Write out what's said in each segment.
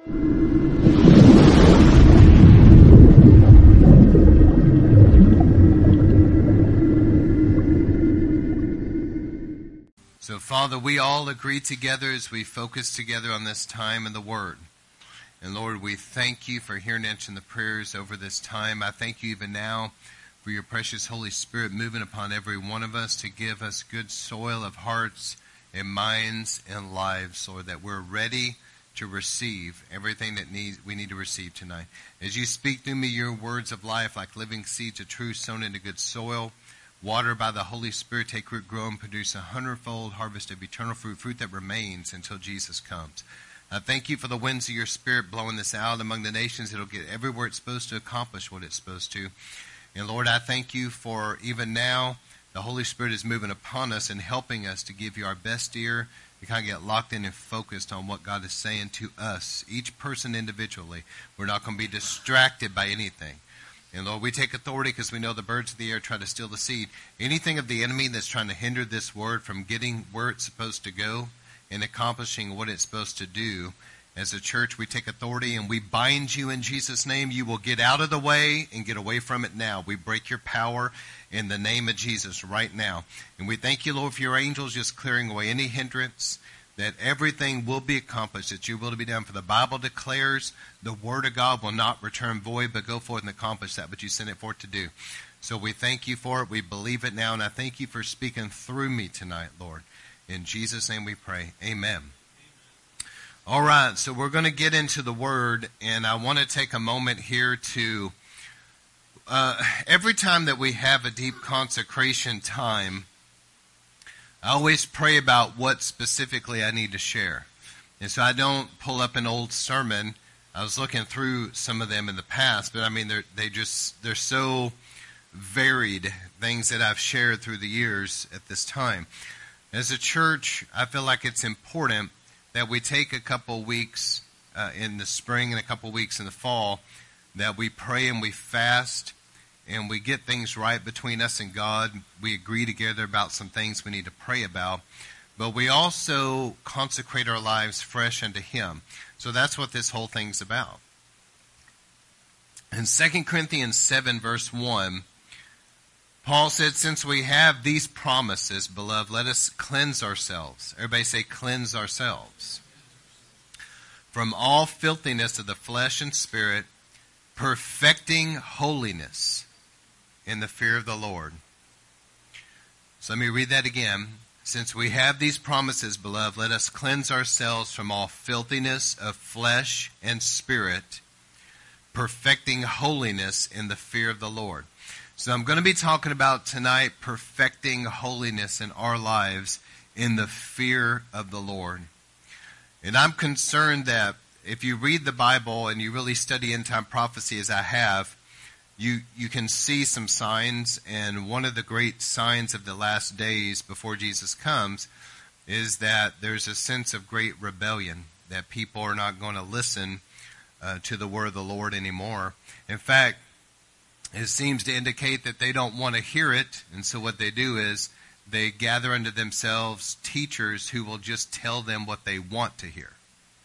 So, Father, we all agree together as we focus together on this time in the Word. And, Lord, we thank you for hearing and answering the prayers over this time. I thank you even now for your precious Holy Spirit moving upon every one of us to give us good soil of hearts and minds and lives, Lord, that we're ready to receive everything that we need to receive tonight. As you speak through me your words of life like living seeds of truth sown into good soil, watered by the Holy Spirit, take root, grow, and produce 100-fold harvest of eternal fruit, fruit that remains until Jesus comes. I thank you for the winds of your Spirit blowing this out among the nations. It'll get everywhere it's supposed to accomplish what it's supposed to. And Lord, I thank you for even now the Holy Spirit is moving upon us and helping us to give you our best ear, to kind of get locked in and focused on what God is saying to us, each person individually. We're not going to be distracted by anything. And Lord, we take authority because we know the birds of the air try to steal the seed. Anything of the enemy that's trying to hinder this word from getting where it's supposed to go and accomplishing what it's supposed to do, as a church, we take authority and we bind you in Jesus' name. You will get out of the way and get away from it now. We break your power in the name of Jesus right now. And we thank you, Lord, for your angels just clearing away any hindrance, that everything will be accomplished, that your will to be done. For the Bible declares the word of God will not return void, but go forth and accomplish that which you sent it forth to do. So we thank you for it. We believe it now. And I thank you for speaking through me tonight, Lord. In Jesus' name we pray. Amen. All right, so we're going to get into the word. And I want to take a moment here to, every time that we have a deep consecration time, I always pray about what specifically I need to share. And so I don't pull up an old sermon. I was looking through some of them in the past, but I mean, they're so varied, things that I've shared through the years at this time. As a church, I feel like it's important that we take a couple weeks in the spring and a couple weeks in the fall, that we pray and we fast, and we get things right between us and God. We agree together about some things we need to pray about. But we also consecrate our lives fresh unto Him. So that's what this whole thing's about. In 2 Corinthians 7, verse 1, Paul said, since we have these promises, beloved, let us cleanse ourselves. Everybody say, cleanse ourselves. From all filthiness of the flesh and spirit, perfecting holiness in the fear of the Lord. So let me read that again. Since we have these promises, beloved, let us cleanse ourselves from all filthiness of flesh and spirit, perfecting holiness in the fear of the Lord. So I'm going to be talking about tonight perfecting holiness in our lives in the fear of the Lord. And I'm concerned that if you read the Bible and you really study end-time prophecy as I have, you can see some signs, and one of the great signs of the last days before Jesus comes is that there's a sense of great rebellion, that people are not going to listen to the word of the Lord anymore. In fact, it seems to indicate that they don't want to hear it, and so what they do is they gather unto themselves teachers who will just tell them what they want to hear.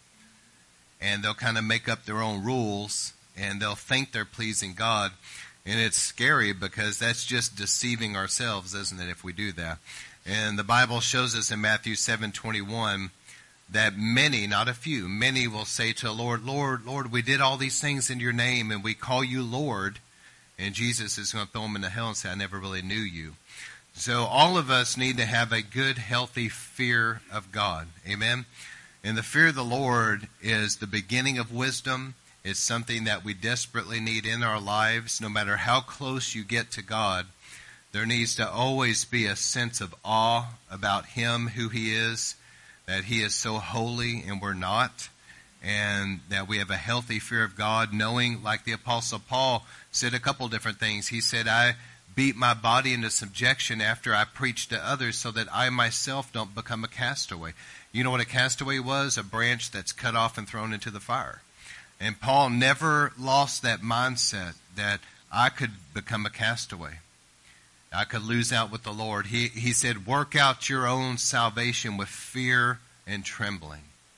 And they'll kind of make up their own rules, and they'll think they're pleasing God. And it's scary because that's just deceiving ourselves, isn't it, if we do that? And the Bible shows us in Matthew 7:21 that many, not a few, many will say to the Lord, Lord, Lord, we did all these things in your name, and we call you Lord. And Jesus is going to throw them into hell and say, I never really knew you. So all of us need to have a good, healthy fear of God. Amen? And the fear of the Lord is the beginning of wisdom. It's something that we desperately need in our lives. No matter how close you get to God, there needs to always be a sense of awe about Him, who He is, that He is so holy and we're not, and that we have a healthy fear of God, knowing, like the Apostle Paul said a couple different things. He said, I beat my body into subjection after I preached to others so that I myself don't become a castaway. You know what a castaway was? A branch that's cut off and thrown into the fire. And Paul never lost that mindset that I could become a castaway. I could lose out with the Lord. He said, work out your own salvation with fear and trembling.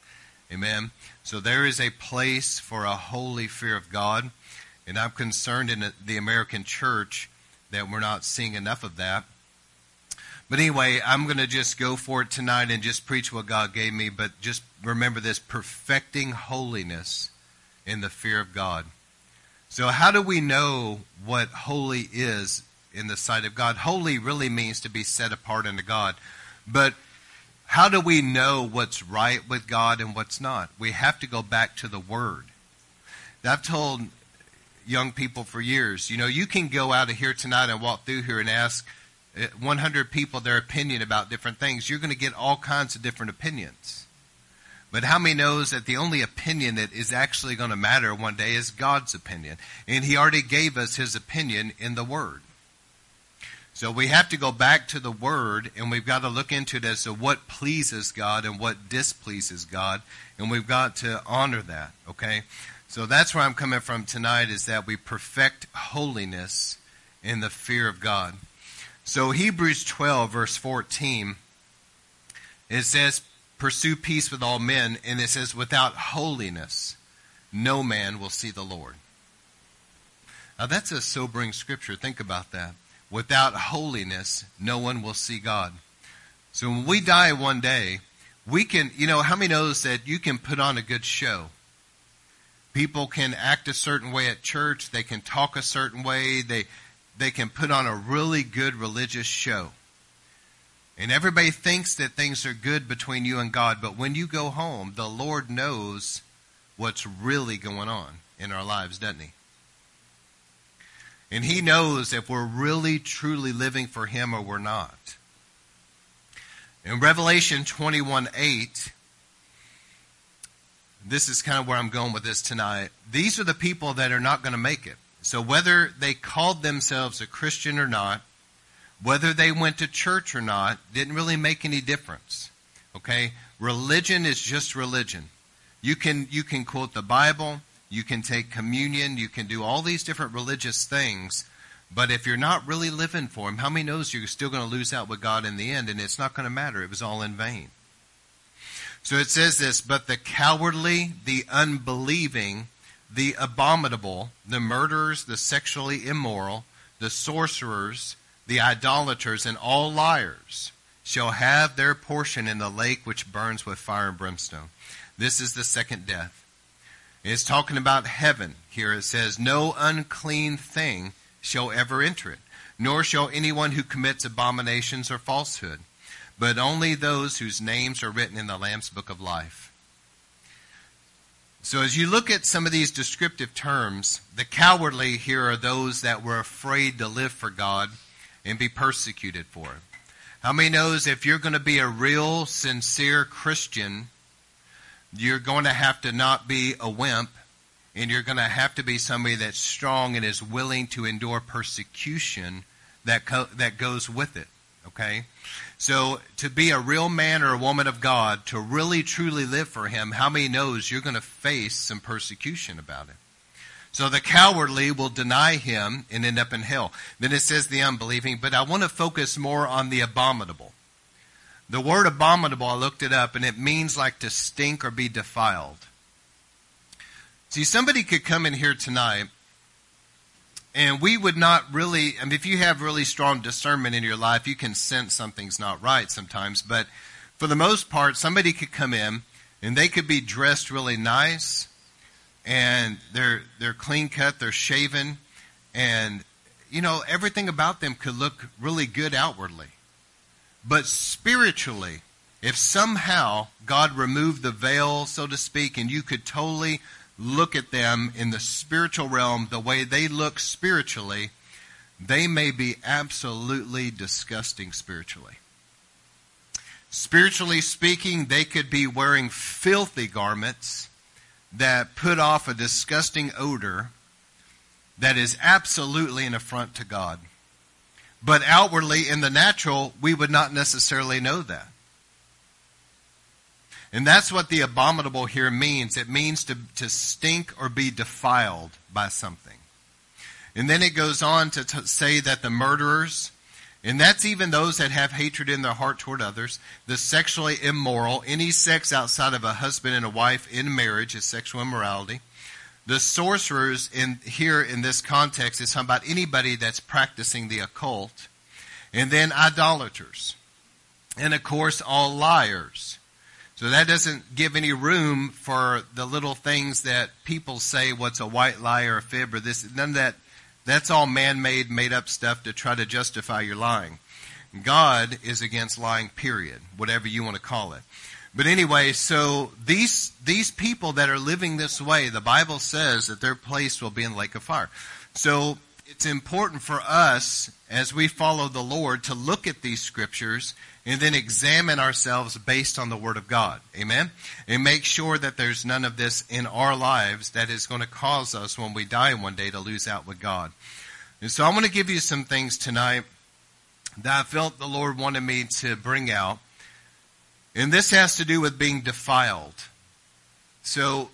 Amen. So there is a place for a holy fear of God. And I'm concerned in the American church that we're not seeing enough of that. But anyway, I'm going to just go for it tonight and just preach what God gave me. But just remember this: perfecting holiness in the fear of God. So how do we know what holy is in the sight of God? Holy really means to be set apart unto God. But how do we know what's right with God and what's not? We have to go back to the Word. I've told young people for years, you can go out of here tonight and walk through here and ask 100 people their opinion about different things. You're going to get all kinds of different opinions. But how many knows that the only opinion that is actually going to matter one day is God's opinion? And He already gave us His opinion in the Word. So we have to go back to the Word, and we've got to look into it as to what pleases God and what displeases God, and we've got to honor that, okay? So that's where I'm coming from tonight, is that we perfect holiness in the fear of God. So Hebrews 12, verse 14, it says, pursue peace with all men, and it says, without holiness, no man will see the Lord. Now that's a sobering scripture. Think about that. Without holiness, no one will see God. So when we die one day, we can, how many knows that you can put on a good show? People can act a certain way at church. They can talk a certain way. They can put on a really good religious show. And everybody thinks that things are good between you and God. But when you go home, the Lord knows what's really going on in our lives, doesn't He? And He knows if we're really, truly living for Him or we're not. In Revelation 21:8, this is kind of where I'm going with this tonight. These are the people that are not going to make it. So whether they called themselves a Christian or not, whether they went to church or not, didn't really make any difference. Okay? Religion is just religion. You can quote the Bible. You can take communion. You can do all these different religious things. But if you're not really living for Him, how many knows you're still going to lose out with God in the end, and it's not going to matter. It was all in vain. So it says this, but the cowardly, the unbelieving, the abominable, the murderers, the sexually immoral, the sorcerers, the idolaters, and all liars shall have their portion in the lake which burns with fire and brimstone. This is the second death. It's talking about heaven here. It says, no unclean thing shall ever enter it, nor shall anyone who commits abominations or falsehood, but only those whose names are written in the Lamb's book of life. So as you look at some of these descriptive terms, the cowardly here are those that were afraid to live for God and be persecuted for it. How many knows if you're going to be a real, sincere Christian, you're going to have to not be a wimp, and you're going to have to be somebody that's strong and is willing to endure persecution that goes with it, okay? So to be a real man or a woman of God, to really truly live for Him, how many knows you're going to face some persecution about it? So the cowardly will deny Him and end up in hell. Then it says the unbelieving, but I want to focus more on the abominable. The word abominable, I looked it up, and it means like to stink or be defiled. See, somebody could come in here tonight, and we would not really, if you have really strong discernment in your life, you can sense something's not right sometimes. But for the most part, somebody could come in, and they could be dressed really nice, and they're clean cut, they're shaven, and, everything about them could look really good outwardly. But spiritually, if somehow God removed the veil, so to speak, and you could totally look at them in the spiritual realm the way they look spiritually, they may be absolutely disgusting spiritually. Spiritually speaking, they could be wearing filthy garments that put off a disgusting odor that is absolutely an affront to God. But outwardly, in the natural, we would not necessarily know that. And that's what the abominable here means. It means to stink or be defiled by something. And then it goes on to say that the murderers, And that's even those that have hatred in their heart toward others, the sexually immoral. Any sex outside of a husband and a wife in marriage is sexual immorality. The sorcerers in this context is talking about anybody that's practicing the occult. And then idolaters. And of course, all liars. So that doesn't give any room for the little things that people say, what's a white lie or a fib or this, none of that. That's all man-made, made-up stuff to try to justify your lying. God is against lying, period, whatever you want to call it. But anyway, so these people that are living this way, the Bible says that their place will be in the lake of fire. So it's important for us, as we follow the Lord, to look at these scriptures and then examine ourselves based on the Word of God. Amen? And make sure that there's none of this in our lives that is going to cause us, when we die one day, to lose out with God. And so I want to give you some things tonight that I felt the Lord wanted me to bring out. And this has to do with being defiled. So,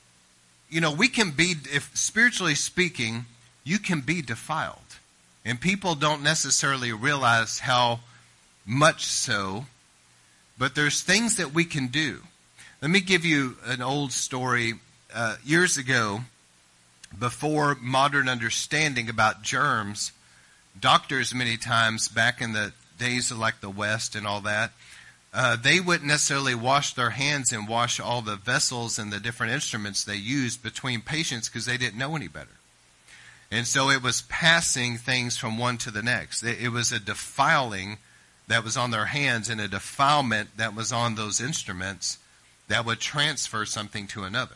we can be, if spiritually speaking, you can be defiled. And people don't necessarily realize how much so, but there's things that we can do. Let me give you an old story. Years ago, before modern understanding about germs, doctors many times, back in the days of like the West and all that, they wouldn't necessarily wash their hands and wash all the vessels and the different instruments they used between patients because they didn't know any better. And so it was passing things from one to the next. It was a defiling that was on their hands and a defilement that was on those instruments that would transfer something to another.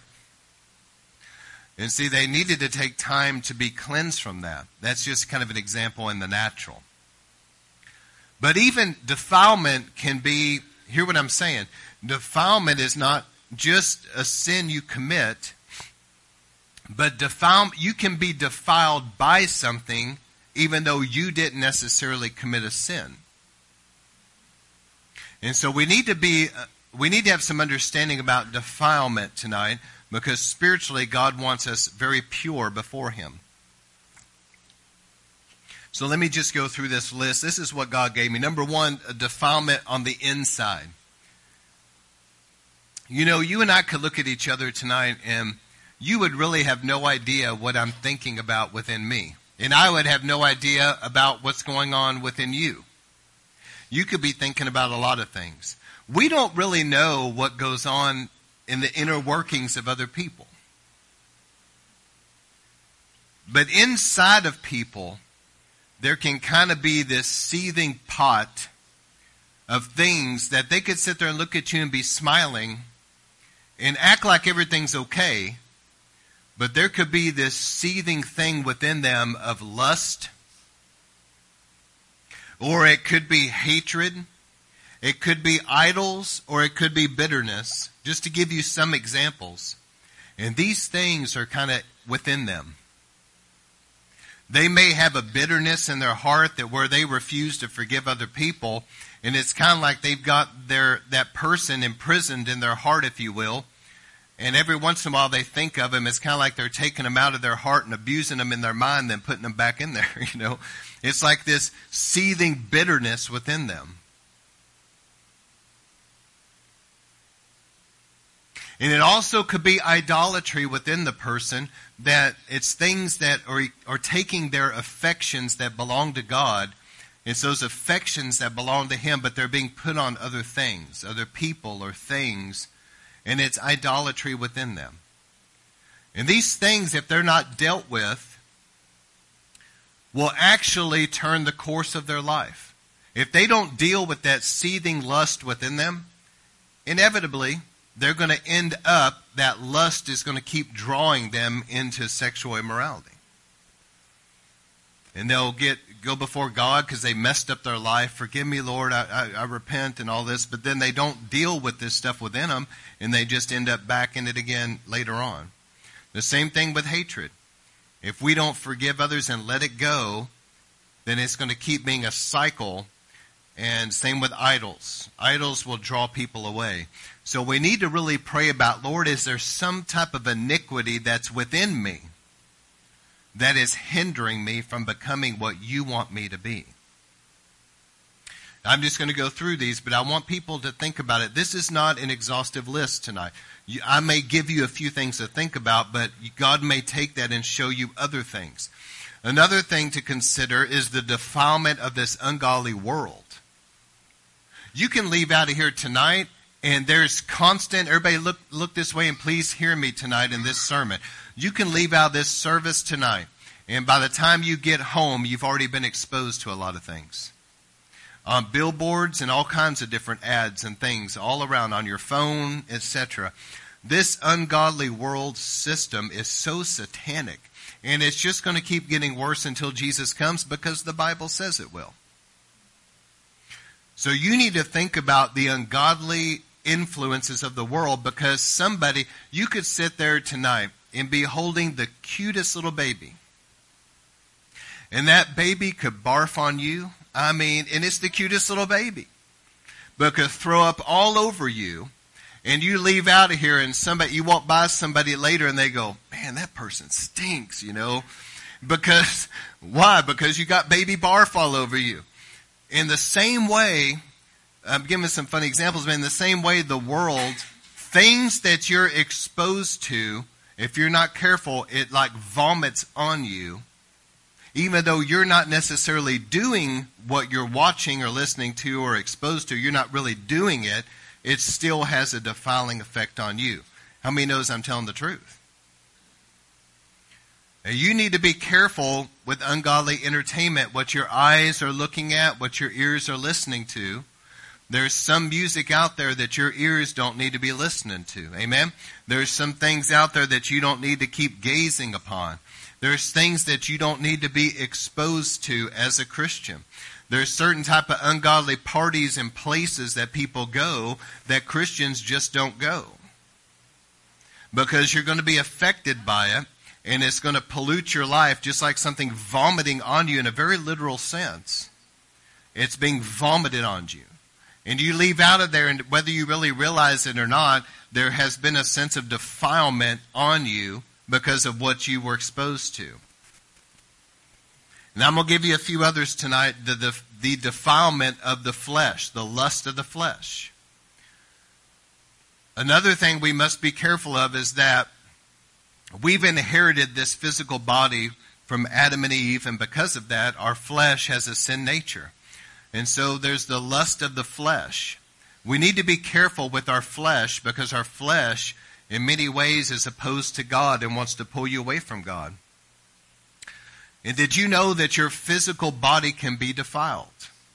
And see, they needed to take time to be cleansed from that. That's just kind of an example in the natural. But even defilement can be, hear what I'm saying, defilement is not just a sin you commit, but you can be defiled by something even though you didn't necessarily commit a sin. And so we need to have some understanding about defilement tonight, because spiritually God wants us very pure before Him. So let me just go through this list. This is what God gave me. Number one, a defilement on the inside. You and I could look at each other tonight and you would really have no idea what I'm thinking about within me. And I would have no idea about what's going on within you. You could be thinking about a lot of things. We don't really know what goes on in the inner workings of other people. But inside of people, there can kind of be this seething pot of things that they could sit there and look at you and be smiling and act like everything's okay. But there could be this seething thing within them of lust, or it could be hatred, it could be idols, or it could be bitterness, just to give you some examples. And these things are kind of within them. They may have a bitterness in their heart that where they refuse to forgive other people, and it's kind of like they've got that person imprisoned in their heart, if you will. And every once in a while they think of him, it's kind of like they're taking them out of their heart and abusing them in their mind, then putting them back in there, It's like this seething bitterness within them. And it also could be idolatry within the person, that it's things that are taking their affections that belong to God. It's those affections that belong to Him, but they're being put on other things, other people or things. And it's idolatry within them. And these things, if they're not dealt with, will actually turn the course of their life. If they don't deal with that seething lust within them, inevitably, they're going to end up, that lust is going to keep drawing them into sexual immorality. And they'll go before God because they messed up their life. Forgive me, Lord, I repent and all this. But then they don't deal with this stuff within them, and they just end up back in it again later on. The same thing with hatred. If we don't forgive others and let it go, then it's going to keep being a cycle. And same with idols. Idols will draw people away. So we need to really pray about, Lord, is there some type of iniquity that's within me that is hindering me from becoming what you want me to be? I'm just going to go through these, but I want people to think about it. This is not an exhaustive list tonight. I may give you a few things to think about, but God may take that and show you other things. Another thing to consider is the defilement of this ungodly world. You can leave out of here tonight, and there's constant, everybody look this way and please hear me tonight in this sermon. You can leave out this service tonight, and by the time you get home, you've already been exposed to a lot of things. On billboards and all kinds of different ads and things all around on your phone, etc. This ungodly world system is so satanic, and it's just going to keep getting worse until Jesus comes because the Bible says it will. So you need to think about the ungodly influences of the world, because you could sit there tonight and be holding the cutest little baby, and that baby could barf on you. And it's the cutest little baby, but could throw up all over you, and you leave out of here, and you walk by somebody later and they go, man, that person stinks, because why? Because you got baby barf all over you. In the same way, I'm giving some funny examples, but in the same way, the world, things that you're exposed to, if you're not careful, it like vomits on you. Even though you're not necessarily doing what you're watching or listening to or exposed to, you're not really doing it, it still has a defiling effect on you. How many knows I'm telling the truth? Now, you need to be careful with ungodly entertainment, what your eyes are looking at, what your ears are listening to. There's some music out there that your ears don't need to be listening to. Amen? There's some things out there that you don't need to keep gazing upon. There's things that you don't need to be exposed to as a Christian. There's certain type of ungodly parties and places that people go that Christians just don't go. Because you're going to be affected by it, and it's going to pollute your life just like something vomiting on you in a very literal sense. It's being vomited on you. And you leave out of there, and whether you really realize it or not, there has been a sense of defilement on you because of what you were exposed to. And I'm going to give you a few others tonight. The defilement of the flesh, the lust of the flesh. Another thing we must be careful of is that we've inherited this physical body from Adam and Eve, and because of that, our flesh has a sin nature. And so there's the lust of the flesh. We need to be careful with our flesh, because our flesh in many ways is opposed to God and wants to pull you away from God. And did you know that your physical body can be defiled?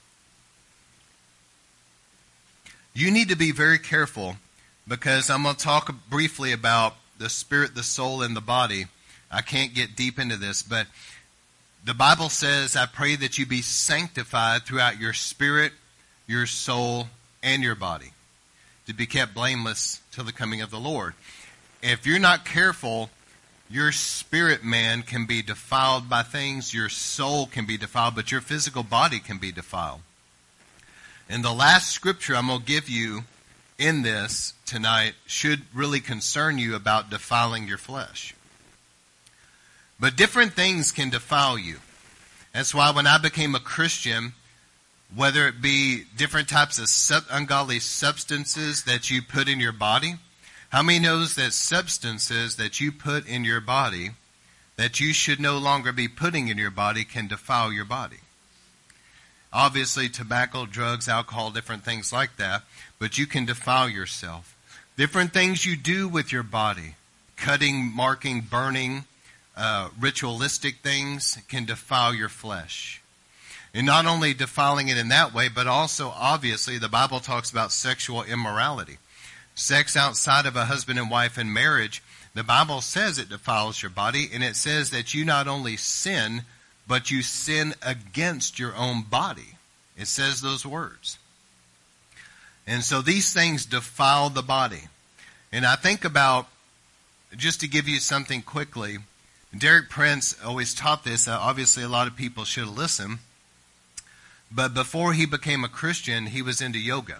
You need to be very careful, because I'm going to talk briefly about the spirit, the soul, and the body. I can't get deep into this, but the Bible says, I pray that you be sanctified throughout your spirit, your soul, and your body, to be kept blameless till the coming of the Lord. If you're not careful, your spirit man can be defiled by things, your soul can be defiled, but your physical body can be defiled. And the last scripture I'm going to give you in this tonight should really concern you about defiling your flesh. But different things can defile you. That's why when I became a Christian, whether it be different types of ungodly substances that you put in your body, how many knows that substances that you put in your body that you should no longer be putting in your body can defile your body? Obviously, tobacco, drugs, alcohol, different things like that, but you can defile yourself. Different things you do with your body, cutting, marking, burning, ritualistic things can defile your flesh. And not only defiling it in that way, but also, obviously, the Bible talks about sexual immorality. Sex outside of a husband and wife in marriage, the Bible says it defiles your body, and it says that you not only sin, but you sin against your own body. It says those words. And so these things defile the body. And I think about, just to give you something quickly, Derek Prince always taught this. Obviously, a lot of people should listen. But before he became a Christian, he was into yoga.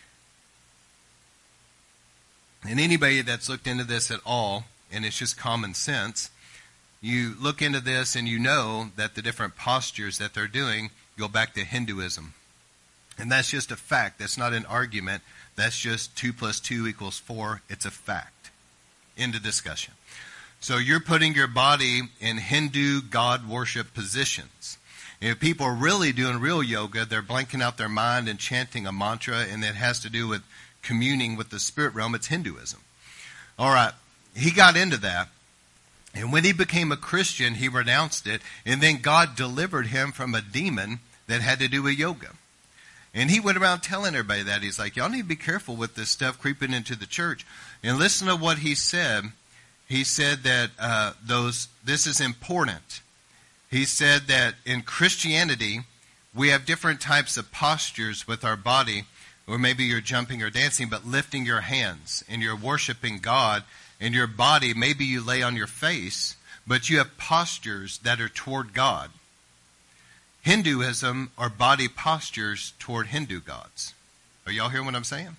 And anybody that's looked into this at all, and it's just common sense, you look into this and you know that the different postures that they're doing go back to Hinduism. And that's just a fact. That's not an argument. That's just 2 + 2 = 4. It's a fact. End of discussion. So you're putting your body in Hindu God worship positions. If people are really doing real yoga, they're blanking out their mind and chanting a mantra, and it has to do with communing with the spirit realm. It's Hinduism. All right. He got into that. And when he became a Christian, he renounced it. And then God delivered him from a demon that had to do with yoga. And he went around telling everybody that. He's like, y'all need to be careful with this stuff creeping into the church. And listen to what he said. He said that this is important. He said that in Christianity, we have different types of postures with our body, or maybe you're jumping or dancing, but lifting your hands, and you're worshiping God, and your body, maybe you lay on your face, but you have postures that are toward God. Hinduism are body postures toward Hindu gods. Are y'all hearing what I'm saying?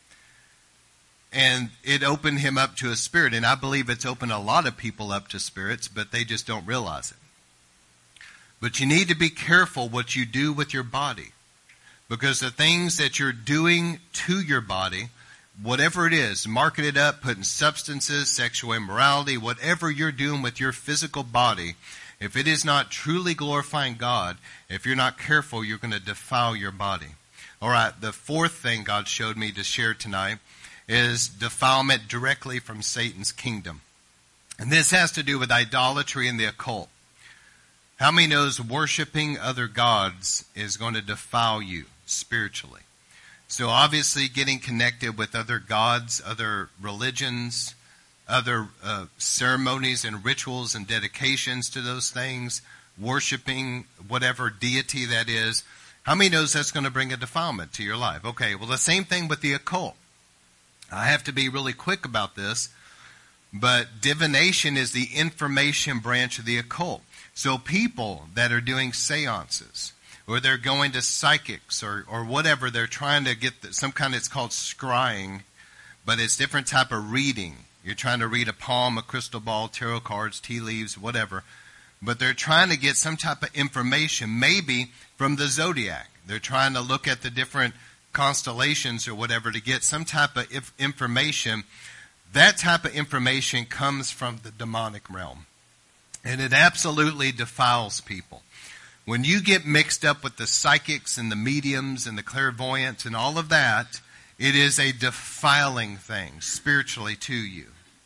And it opened him up to a spirit, and I believe it's opened a lot of people up to spirits, but they just don't realize it. But you need to be careful what you do with your body, because the things that you're doing to your body, whatever it is, marking it up, putting substances, sexual immorality, whatever you're doing with your physical body, if it is not truly glorifying God, if you're not careful, you're going to defile your body. All right, the fourth thing God showed me to share tonight is defilement directly from Satan's kingdom. And this has to do with idolatry and the occult. How many knows worshiping other gods is going to defile you spiritually? So obviously getting connected with other gods, other religions, other ceremonies and rituals and dedications to those things, worshiping whatever deity that is. How many knows that's going to bring a defilement to your life? Okay, well, the same thing with the occult. I have to be really quick about this, but divination is the information branch of the occult. So people that are doing seances, or they're going to psychics, or whatever, they're trying to get some kind of, it's called scrying, but it's different type of reading. You're trying to read a palm, a crystal ball, tarot cards, tea leaves, whatever. But they're trying to get some type of information, maybe from the zodiac. They're trying to look at the different constellations or whatever to get some type of information. That type of information comes from the demonic realm. And it absolutely defiles people. When you get mixed up with the psychics and the mediums and the clairvoyants and all of that, it is a defiling thing spiritually to you.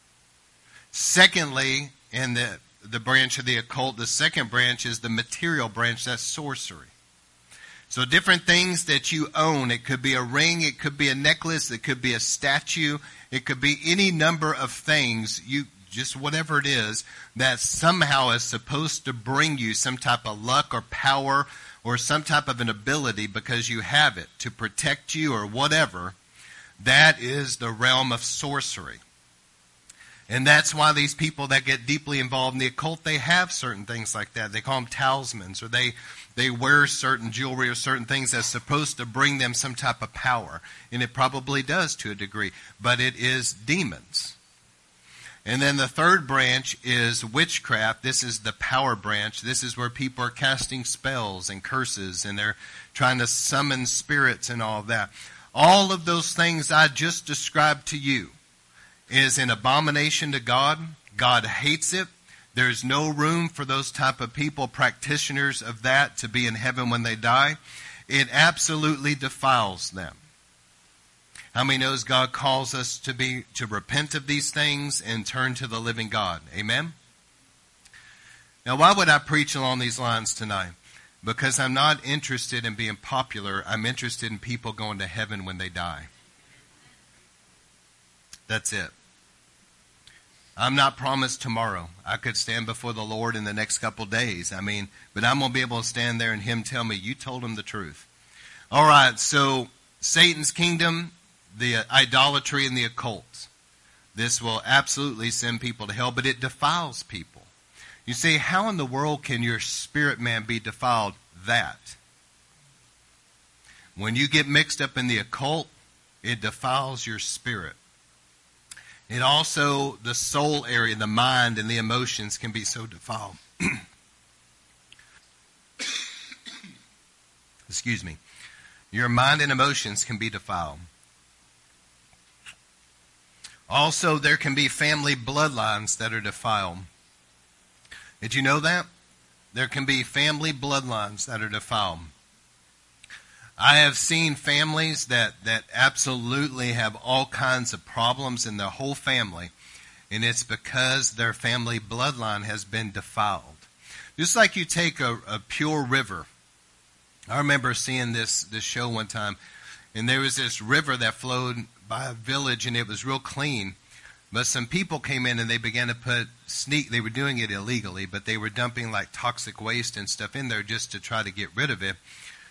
Secondly, in the branch of the occult, the second branch is the material branch. That's sorcery. So different things that you own. It could be a ring. It could be a necklace. It could be a statue. It could be any number of things. Just whatever it is that somehow is supposed to bring you some type of luck or power or some type of an ability because you have it to protect you or whatever. That is the realm of sorcery. And that's why these people that get deeply involved in the occult, they have certain things like that. They call them talismans, or they wear certain jewelry or certain things that's supposed to bring them some type of power. And it probably does to a degree, but it is demons. And then the third branch is witchcraft. This is the power branch. This is where people are casting spells and curses, and they're trying to summon spirits and all of that. All of those things I just described to you is an abomination to God. God hates it. There's no room for those type of people, practitioners of that, to be in heaven when they die. It absolutely defiles them. How many knows God calls us to repent of these things and turn to the living God? Amen? Now, why would I preach along these lines tonight? Because I'm not interested in being popular. I'm interested in people going to heaven when they die. That's it. I'm not promised tomorrow. I could stand before the Lord in the next couple days. But I'm going to be able to stand there and Him tell me, you told him the truth. All right, so Satan's kingdom, the idolatry and the occult. This will absolutely send people to hell, but it defiles people. You say, how in the world can your spirit man be defiled? That. When you get mixed up in the occult, it defiles your spirit. It also, the soul area, the mind and the emotions can be so defiled. Excuse me. Your mind and emotions can be defiled. Also, there can be family bloodlines that are defiled. Did you know that? There can be family bloodlines that are defiled. I have seen families that absolutely have all kinds of problems in their whole family, and it's because their family bloodline has been defiled. Just like you take a pure river. I remember seeing this show one time, and there was this river that flowed by a village, and it was real clean. But some people came in and they began to they were doing it illegally, but they were dumping like toxic waste and stuff in there just to try to get rid of it.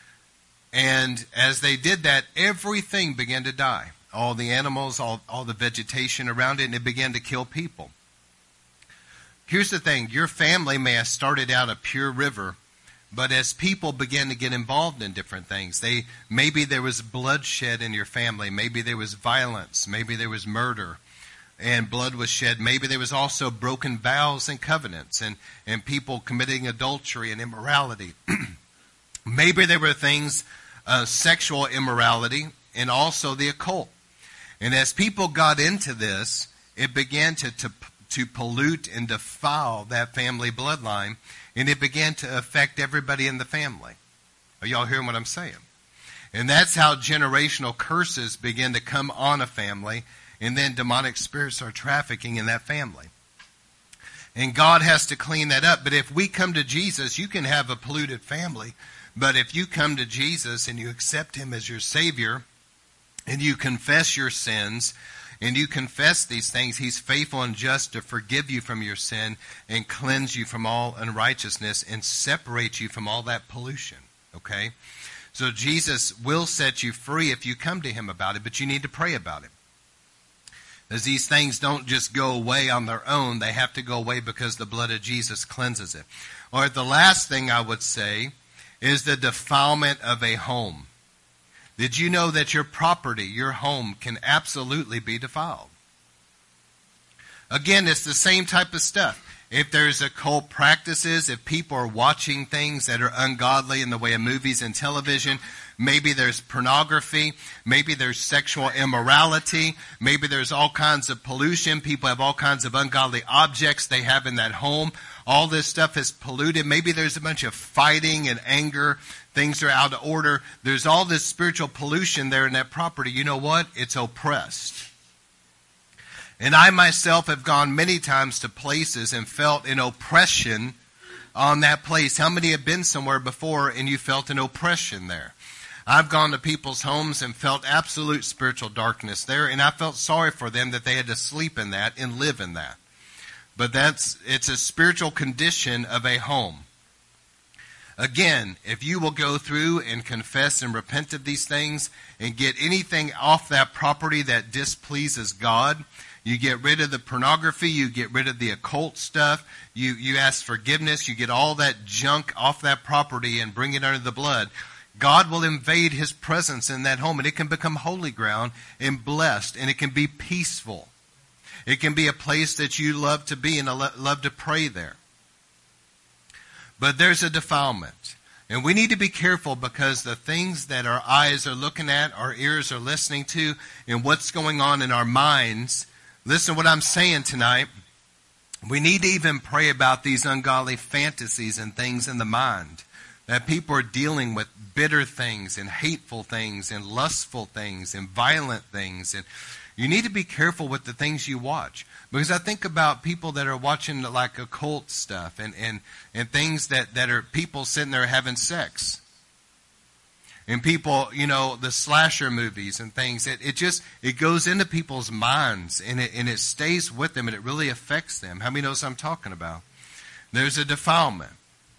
And as they did that, everything began to die. All the animals, all the vegetation around it, and it began to kill people. Here's the thing. Your family may have started out a pure river, but as people began to get involved in different things, maybe there was bloodshed in your family. Maybe there was violence. Maybe there was murder and blood was shed. Maybe there was also broken vows and covenants and people committing adultery and immorality. Maybe there were things, sexual immorality and also the occult. And as people got into this, it began to pollute and defile that family bloodline, and it began to affect everybody in the family. Are y'all hearing what I'm saying? And that's how generational curses begin to come on a family, and then demonic spirits are trafficking in that family. And God has to clean that up. But if we come to Jesus, you can have a polluted family. But if you come to Jesus and you accept Him as your Savior, and you confess your sins, and you confess these things, He's faithful and just to forgive you from your sin and cleanse you from all unrighteousness and separate you from all that pollution. Okay? So Jesus will set you free if you come to Him about it, but you need to pray about it. As these things don't just go away on their own, they have to go away because the blood of Jesus cleanses it. Or the last thing I would say is the defilement of a home. Did you know that your property, your home, can absolutely be defiled? Again, it's the same type of stuff. If there's occult practices, if people are watching things that are ungodly in the way of movies and television, maybe there's pornography, maybe there's sexual immorality, maybe there's all kinds of pollution, people have all kinds of ungodly objects they have in that home. All this stuff is polluted. Maybe there's a bunch of fighting and anger. Things are out of order. There's all this spiritual pollution there in that property. You know what? It's oppressed. And I myself have gone many times to places and felt an oppression on that place. How many have been somewhere before and you felt an oppression there? I've gone to people's homes and felt absolute spiritual darkness there, and I felt sorry for them that they had to sleep in that and live in that. But it's a spiritual condition of a home. Again, if you will go through and confess and repent of these things and get anything off that property that displeases God, you get rid of the pornography, you get rid of the occult stuff, you ask forgiveness, you get all that junk off that property and bring it under the blood, God will invade His presence in that home, and it can become holy ground and blessed, and it can be peaceful. It can be a place that you love to be and love to pray there. But there's a defilement. And we need to be careful because the things that our eyes are looking at, our ears are listening to, and what's going on in our minds, listen to what I'm saying tonight. We need to even pray about these ungodly fantasies and things in the mind. That people are dealing with bitter things and hateful things and lustful things and violent things. And you need to be careful with the things you watch. Because I think about people that are watching like occult stuff and things that are people sitting there having sex. And people, the slasher movies and things, it goes into people's minds and it stays with them and it really affects them. How many knows what I'm talking about? There's a defilement.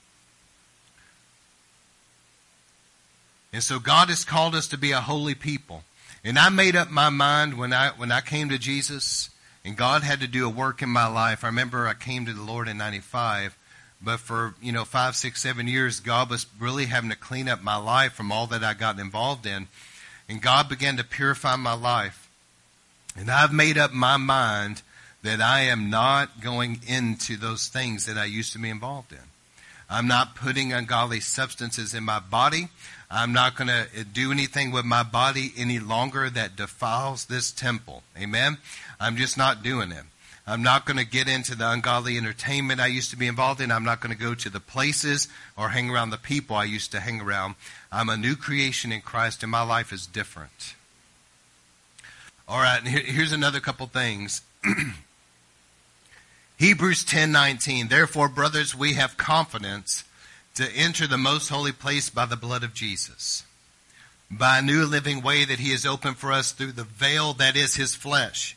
And so God has called us to be a holy people. And I made up my mind when I came to Jesus and God had to do a work in my life. I remember I came to the Lord in 95, but for 5, 6, 7 years, God was really having to clean up my life from all that I got involved in. And God began to purify my life. And I've made up my mind that I am not going into those things that I used to be involved in. I'm not putting ungodly substances in my body. I'm not going to do anything with my body any longer that defiles this temple. Amen? I'm just not doing it. I'm not going to get into the ungodly entertainment I used to be involved in. I'm not going to go to the places or hang around the people I used to hang around. I'm a new creation in Christ, and my life is different. All right, and here's another couple things. Hebrews 10:19. Therefore, brothers, we have confidence to enter the most holy place by the blood of Jesus, by a new living way that he has opened for us through the veil that is his flesh.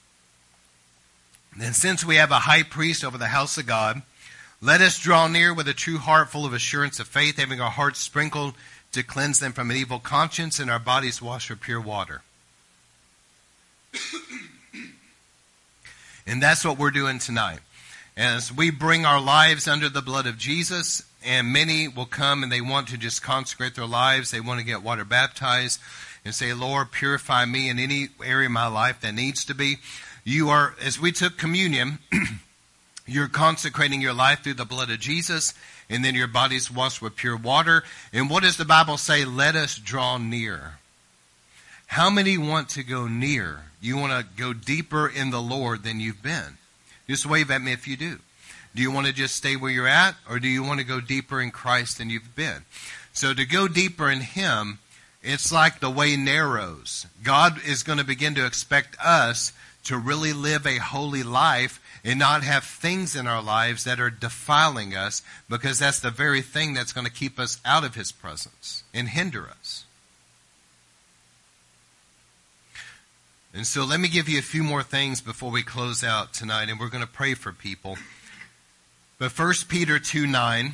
And since we have a high priest over the house of God, let us draw near with a true heart full of assurance of faith, having our hearts sprinkled to cleanse them from an evil conscience and our bodies washed with pure water. And that's what we're doing tonight. As we bring our lives under the blood of Jesus, and many will come and they want to just consecrate their lives. They want to get water baptized and say, Lord, purify me in any area of my life that needs to be. You are, as we took communion, you're consecrating your life through the blood of Jesus, and then your body's washed with pure water. And what does the Bible say? Let us draw near. How many want to go near? You want to go deeper in the Lord than you've been? Just wave at me if you do. Do you want to just stay where you're at, or do you want to go deeper in Christ than you've been? So to go deeper in him, it's like the way narrows. God is going to begin to expect us to really live a holy life and not have things in our lives that are defiling us, because that's the very thing that's going to keep us out of his presence and hinder us. And so let me give you a few more things before we close out tonight, and we're going to pray for people. But 1 Peter 2:9,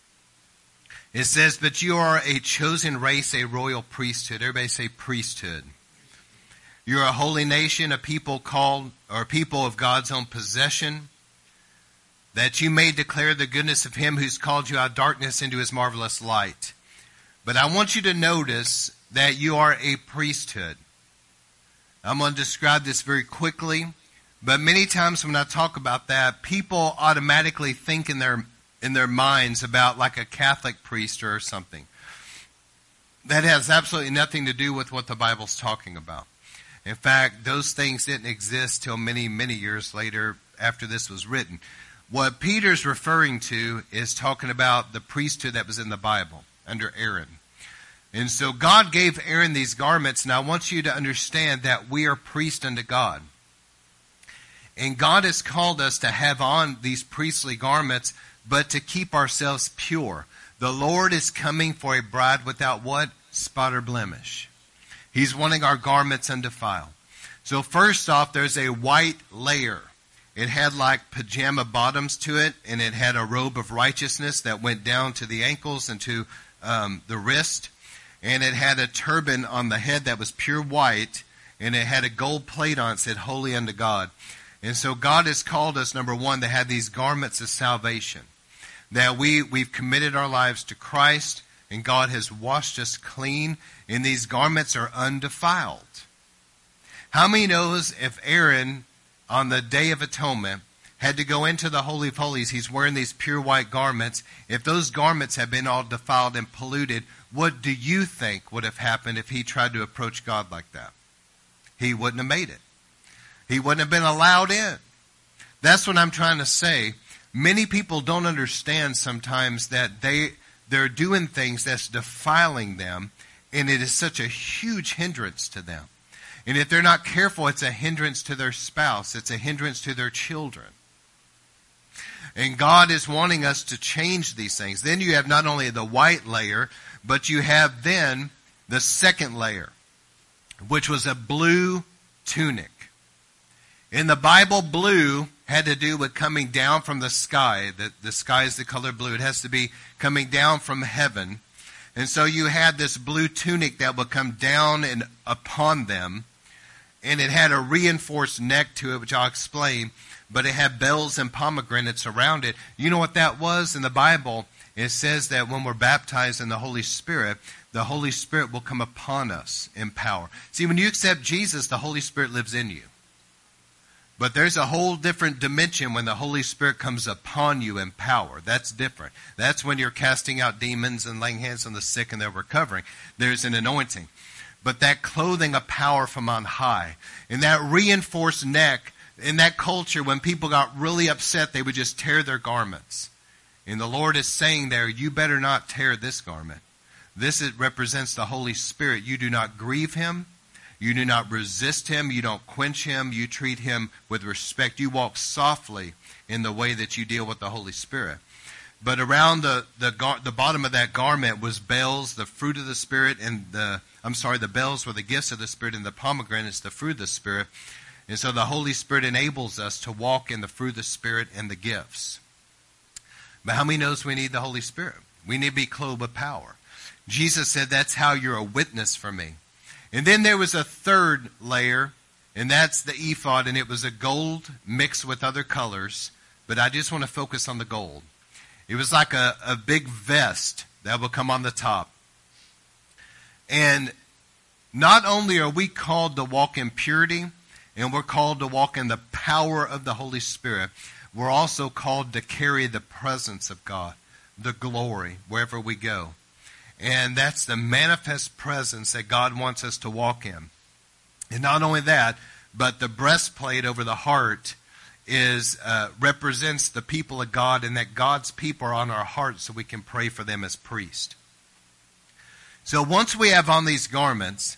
it says, but you are a chosen race, a royal priesthood. Everybody say priesthood. You're a holy nation, a people called, or people of God's own possession, that you may declare the goodness of him who's called you out of darkness into his marvelous light. But I want you to notice that you are a priesthood. I'm going to describe this very quickly, but many times when I talk about that, people automatically think in their minds about like a Catholic priest or something. That has absolutely nothing to do with what the Bible's talking about. In fact, those things didn't exist till many, many years later after this was written. What Peter's referring to is talking about the priesthood that was in the Bible under Aaron. And so God gave Aaron these garments, and I want you to understand that we are priests unto God. And God has called us to have on these priestly garments, but to keep ourselves pure. The Lord is coming for a bride without what? Spot or blemish. He's wanting our garments undefiled. So first off, there's a white layer. It had like pajama bottoms to it, and it had a robe of righteousness that went down to the ankles and to the wrist. And it had a turban on the head that was pure white, and it had a gold plate on it that said, Holy unto God. And so God has called us, number one, to have these garments of salvation. That we've committed our lives to Christ, and God has washed us clean, and these garments are undefiled. How many knows if Aaron, on the Day of Atonement, had to go into the Holy of Holies, he's wearing these pure white garments, if those garments had been all defiled and polluted, what do you think would have happened if he tried to approach God like that? He wouldn't have made it. He wouldn't have been allowed in. That's what I'm trying to say. Many people don't understand sometimes that they're doing things that's defiling them, and it is such a huge hindrance to them. And if they're not careful, it's a hindrance to their spouse. It's a hindrance to their children. And God is wanting us to change these things. Then you have not only the white layer, but you have then the second layer, which was a blue tunic. In the Bible, blue had to do with coming down from the sky. The sky is the color blue. It has to be coming down from heaven. And so you had this blue tunic that would come down and upon them. And it had a reinforced neck to it, which I'll explain. But it had bells and pomegranates around it. You know what that was? In the Bible, it says that when we're baptized in the Holy Spirit will come upon us in power. See, when you accept Jesus, the Holy Spirit lives in you. But there's a whole different dimension when the Holy Spirit comes upon you in power. That's different. That's when you're casting out demons and laying hands on the sick and they're recovering. There's an anointing. But that clothing of power from on high, and that reinforced neck, in that culture, when people got really upset, they would just tear their garments. And the Lord is saying there, you better not tear this garment. It represents the Holy Spirit. You do not grieve him. You do not resist him. You don't quench him. You treat him with respect. You walk softly in the way that you deal with the Holy Spirit. But around the bottom of that garment was bells, the fruit of the Spirit, and the bells were the gifts of the Spirit, and the pomegranates, the fruit of the Spirit. And so the Holy Spirit enables us to walk in the fruit of the Spirit and the gifts. But how many knows we need the Holy Spirit? We need to be clothed with power. Jesus said, that's how you're a witness for me. And then there was a third layer, and that's the ephod, and it was a gold mixed with other colors. But I just want to focus on the gold. It was like a big vest that would come on the top. And not only are we called to walk in purity, and we're called to walk in the power of the Holy Spirit, we're also called to carry the presence of God, the glory, wherever we go. And that's the manifest presence that God wants us to walk in. And not only that, but the breastplate over the heart represents the people of God, and that God's people are on our hearts so we can pray for them as priests. So once we have on these garments,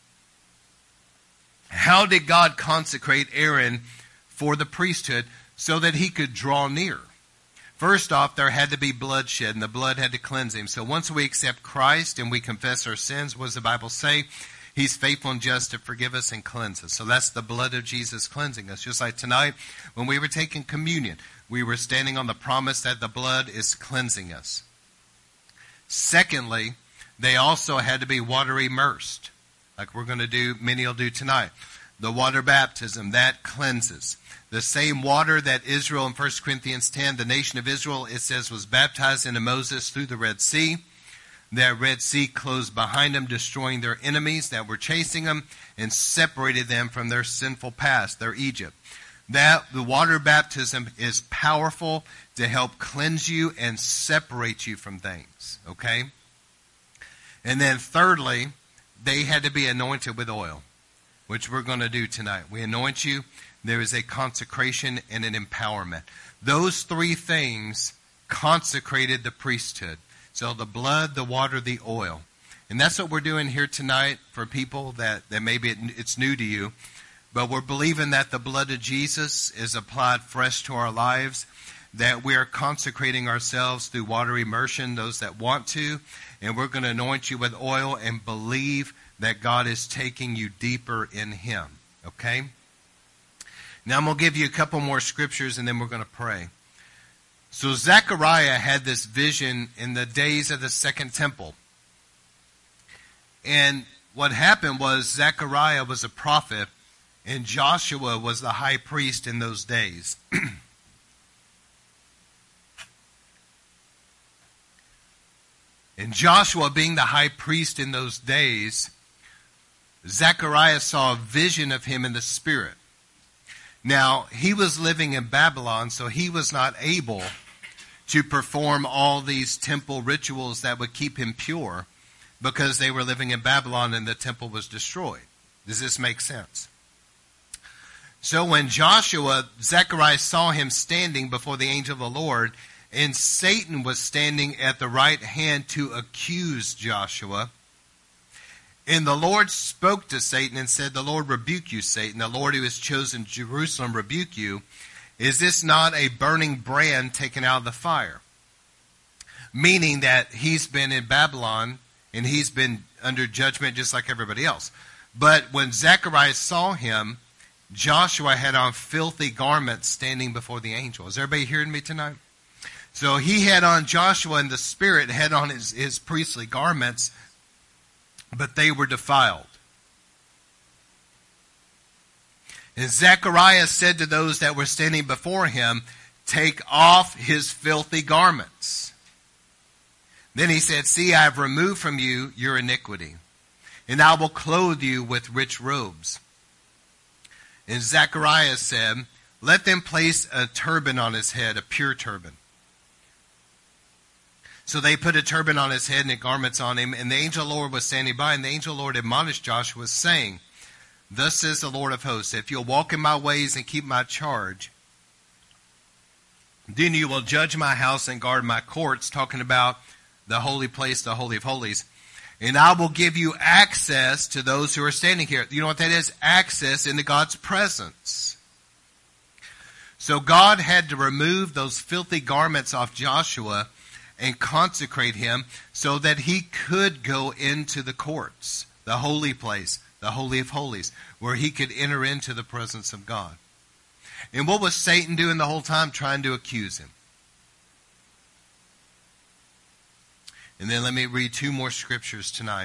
how did God consecrate Aaron for the priesthood so that he could draw near? First off, there had to be bloodshed, and the blood had to cleanse him. So once we accept Christ and we confess our sins, what does the Bible say? He's faithful and just to forgive us and cleanse us. So that's the blood of Jesus cleansing us. Just like tonight, when we were taking communion, we were standing on the promise that the blood is cleansing us. Secondly, they also had to be water immersed, like we're going to do, many will do tonight. The water baptism, that cleanses. The same water that Israel in 1 Corinthians 10, the nation of Israel, it says, was baptized into Moses through the Red Sea. That Red Sea closed behind them, destroying their enemies that were chasing them and separated them from their sinful past, their Egypt. That the water baptism is powerful to help cleanse you and separate you from things. Okay? And then thirdly, they had to be anointed with oil, which we're going to do tonight. We anoint you. There is a consecration and an empowerment. Those three things consecrated the priesthood. So the blood, the water, the oil. And that's what we're doing here tonight for people that maybe it's new to you. But we're believing that the blood of Jesus is applied fresh to our lives, that we are consecrating ourselves through water immersion, those that want to. And we're going to anoint you with oil and believe that God is taking you deeper in him. Okay? Now I'm going to give you a couple more scriptures and then we're going to pray. So Zechariah had this vision in the days of the second temple. And what happened was Zechariah was a prophet and Joshua was the high priest in those days. And Joshua being the high priest in those days, Zechariah saw a vision of him in the spirit. Now, he was living in Babylon, so he was not able to perform all these temple rituals that would keep him pure because they were living in Babylon and the temple was destroyed. Does this make sense? So when Zechariah saw him standing before the angel of the Lord, and Satan was standing at the right hand to accuse Joshua, and the Lord spoke to Satan and said, the Lord rebuke you, Satan. The Lord who has chosen Jerusalem rebuke you. Is this not a burning brand taken out of the fire? Meaning that he's been in Babylon and he's been under judgment just like everybody else. But when Zechariah saw him, Joshua had on filthy garments standing before the angel. Is everybody hearing me tonight? So he had on, Joshua in the spirit had on his priestly garments, but they were defiled. And Zechariah said to those that were standing before him, take off his filthy garments. Then he said, see, I have removed from you your iniquity, and I will clothe you with rich robes. And Zechariah said, let them place a turban on his head, a pure turban. So they put a turban on his head and garments on him, and the angel of the Lord was standing by, and the angel of the Lord admonished Joshua, saying, thus says the Lord of hosts, if you'll walk in my ways and keep my charge, then you will judge my house and guard my courts, talking about the holy place, the Holy of Holies. And I will give you access to those who are standing here. You know what that is? Access into God's presence. So God had to remove those filthy garments off Joshua and consecrate him so that he could go into the courts, the holy place, the Holy of Holies, where he could enter into the presence of God. And what was Satan doing the whole time? Trying to accuse him. And then let me read 2 more scriptures tonight.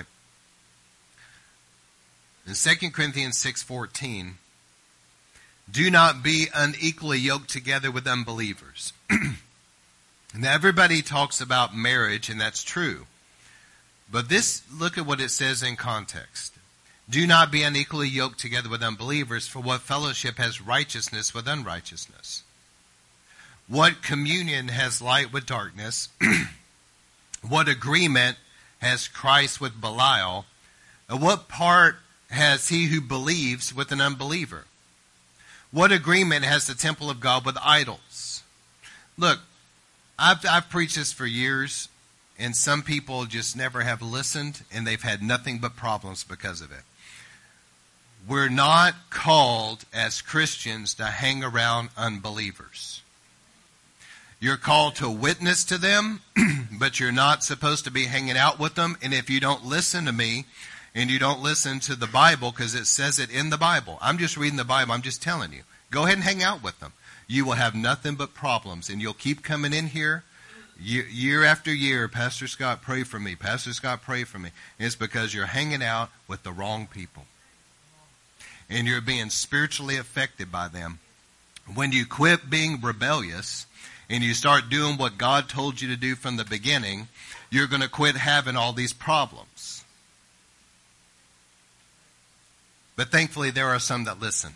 In 2 Corinthians 6:14, do not be unequally yoked together with unbelievers. Now everybody talks about marriage, and that's true. But look at what it says in context. Do not be unequally yoked together with unbelievers, for what fellowship has righteousness with unrighteousness? What communion has light with darkness? What agreement has Christ with Belial? And what part has he who believes with an unbeliever? What agreement has the temple of God with idols? Look, I've preached this for years, and some people just never have listened, and they've had nothing but problems because of it. We're not called as Christians to hang around unbelievers. You're called to witness to them, but you're not supposed to be hanging out with them. And if you don't listen to me, and you don't listen to the Bible, because it says it in the Bible. I'm just reading the Bible. I'm just telling you. Go ahead and hang out with them. You will have nothing but problems, and you'll keep coming in here year after year. Pastor Scott, pray for me. Pastor Scott, pray for me. It's because you're hanging out with the wrong people, and you're being spiritually affected by them. When you quit being rebellious and you start doing what God told you to do from the beginning, you're going to quit having all these problems. But thankfully, there are some that listen.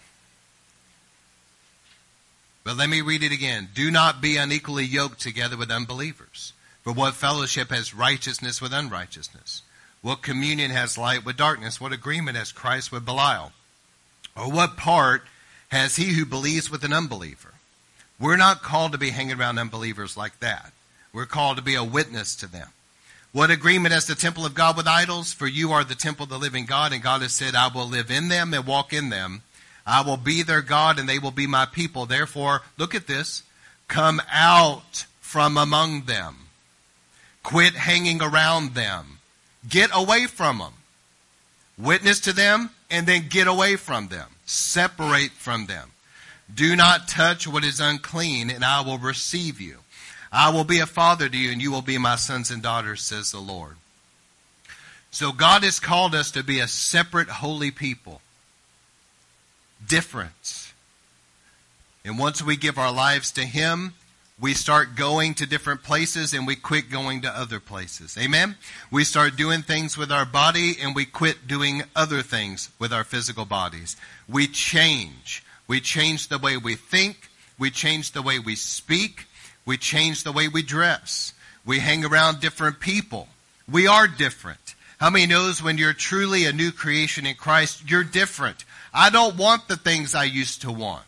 But let me read it again. Do not be unequally yoked together with unbelievers. For what fellowship has righteousness with unrighteousness? What communion has light with darkness? What agreement has Christ with Belial? Or what part has he who believes with an unbeliever? We're not called to be hanging around unbelievers like that. We're called to be a witness to them. What agreement has the temple of God with idols? For you are the temple of the living God, and God has said, I will live in them and walk in them. I will be their God, and they will be my people. Therefore, look at this. Come out from among them. Quit hanging around them. Get away from them. Witness to them, and then get away from them. Separate from them. Do not touch what is unclean, and I will receive you. I will be a father to you, and you will be my sons and daughters, says the Lord. So God has called us to be a separate, holy people. Different. And once we give our lives to Him, we start going to different places and we quit going to other places. Amen? We start doing things with our body and we quit doing other things with our physical bodies. We change. We change the way we think. We change the way we speak. We change the way we dress. We hang around different people. We are different. How many knows when you're truly a new creation in Christ, you're different? I don't want the things I used to want.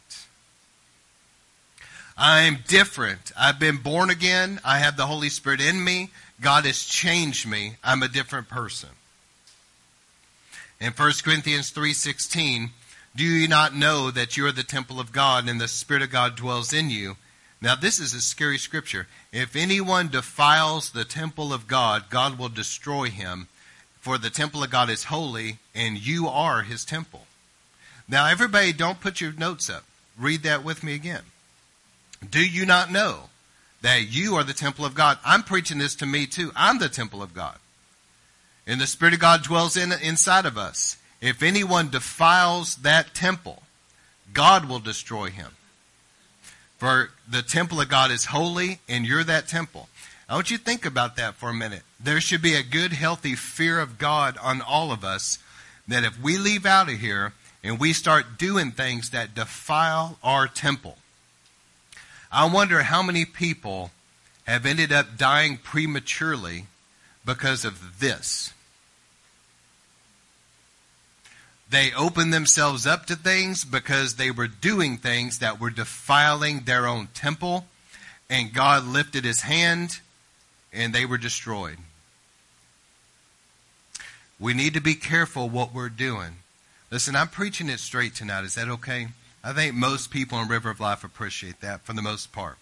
I'm different. I've been born again. I have the Holy Spirit in me. God has changed me. I'm a different person. In 1 Corinthians 3:16, do you not know that you are the temple of God and the Spirit of God dwells in you? Now this is a scary scripture. If anyone defiles the temple of God, God will destroy him. For the temple of God is holy, and you are His temple. Now everybody, don't put your notes up. Read that with me again. Do you not know that you are the temple of God? I'm preaching this to me too. I'm the temple of God. And the Spirit of God dwells inside of us. If anyone defiles that temple, God will destroy him. For the temple of God is holy, and you're that temple. I want you to think about that for a minute. There should be a good, healthy fear of God on all of us, that if we leave out of here and we start doing things that defile our temple. I wonder how many people have ended up dying prematurely because of this. They opened themselves up to things because they were doing things that were defiling their own temple, and God lifted his hand and they were destroyed. We need to be careful what we're doing. Listen, I'm preaching it straight tonight. Is that okay? I think most people in River of Life appreciate that for the most part.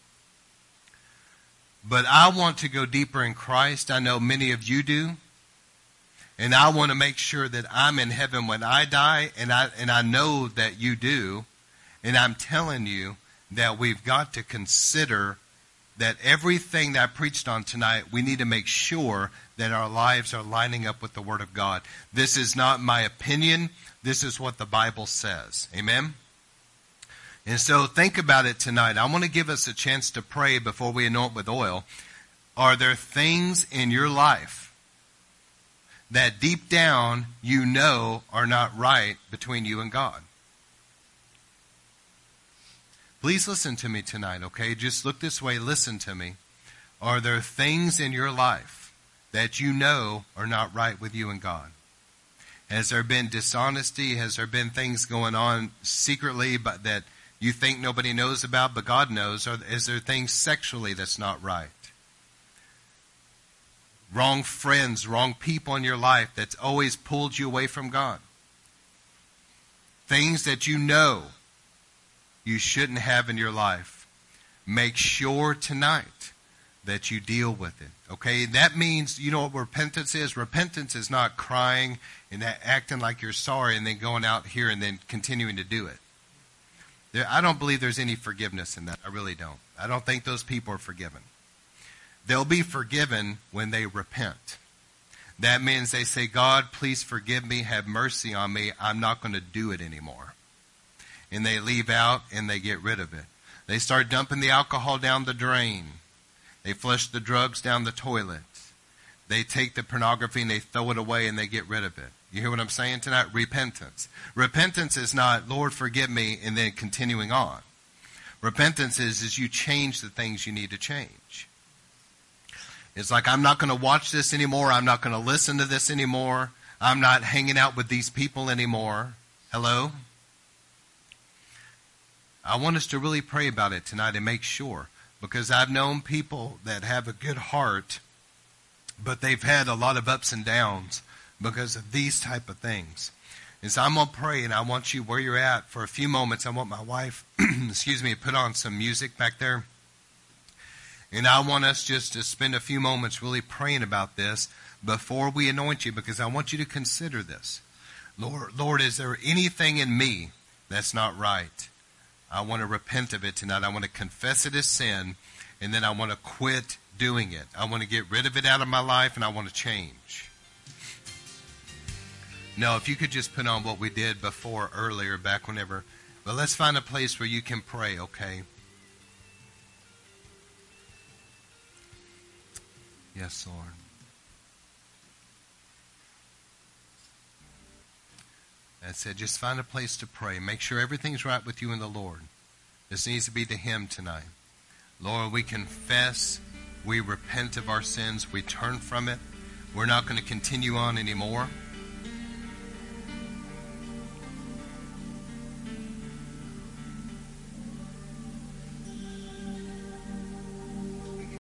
But I want to go deeper in Christ. I know many of you do. And I want to make sure that I'm in heaven when I die, and I know that you do. And I'm telling you that we've got to consider that everything that I preached on tonight, we need to make sure that our lives are lining up with the Word of God. This is not my opinion. This is what the Bible says. Amen? And so think about it tonight. I want to give us a chance to pray before we anoint with oil. Are there things in your life that deep down you know are not right between you and God? Please listen to me tonight, okay? Just look this way, listen to me. Are there things in your life that you know are not right with you and God? Has there been dishonesty? Has there been things going on secretly but that you think nobody knows about but God knows? Or is there things sexually that's not right? Wrong friends, wrong people in your life that's always pulled you away from God? Things that you know you shouldn't have in your life. Make sure tonight that you deal with it. Okay? That means, you know what repentance is? Repentance is not crying and acting like you're sorry and then going out here and then continuing to do it. I don't believe there's any forgiveness in that. I really don't. I don't think those people are forgiven. They'll be forgiven when they repent. That means they say, God, please forgive me, have mercy on me. I'm not going to do it anymore. And they leave out and they get rid of it. They start dumping the alcohol down the drain. They flush the drugs down the toilet. They take the pornography and they throw it away and they get rid of it. You hear what I'm saying tonight? Repentance. Repentance is not, Lord, forgive me, and then continuing on. Repentance is you change the things you need to change. It's like, I'm not going to watch this anymore. I'm not going to listen to this anymore. I'm not hanging out with these people anymore. Hello? I want us to really pray about it tonight and make sure. Because I've known people that have a good heart, but they've had a lot of ups and downs because of these type of things. And so I'm going to pray, and I want you, where you're at, for a few moments, I want my wife, to put on some music back there. And I want us just to spend a few moments really praying about this before we anoint you, because I want you to consider this. Lord, is there anything in me that's not right? I want to repent of it tonight. I want to confess it as sin, and then I want to quit doing it. I want to get rid of it out of my life, and I want to change. No, if you could just put on what we did before, earlier, back whenever. But let's find a place where you can pray, okay? Yes, Lord. That's it. Just find a place to pray. Make sure everything's right with you and the Lord. This needs to be to Him tonight. Lord, we confess. We repent of our sins. We turn from it. We're not going to continue on anymore.